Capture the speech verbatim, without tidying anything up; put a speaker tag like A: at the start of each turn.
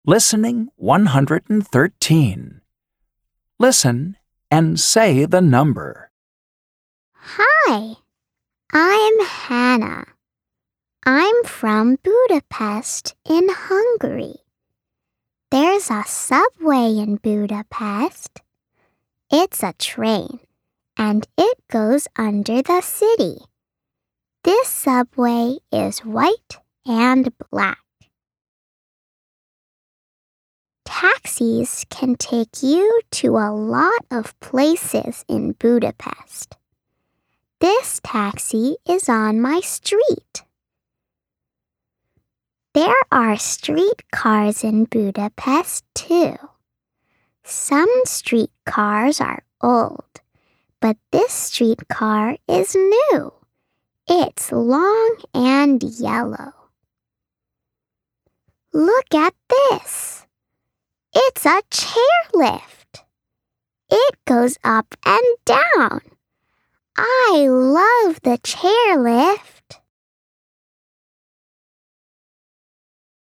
A: Listening one hundred thirteen. Listen and say the number.
B: Hi, I'm Hannah. I'm from Budapest in Hungary. There's a subway in Budapest. It's a train, and it goes under the city. This subway is white and black. Taxis can take you to a lot of places in Budapest. This taxi is on my street. There are streetcars in Budapest too. Some streetcars are old, but this streetcar is new. It's long and yellow. Look at this. It's a chairlift. It goes up and down. I love the chairlift.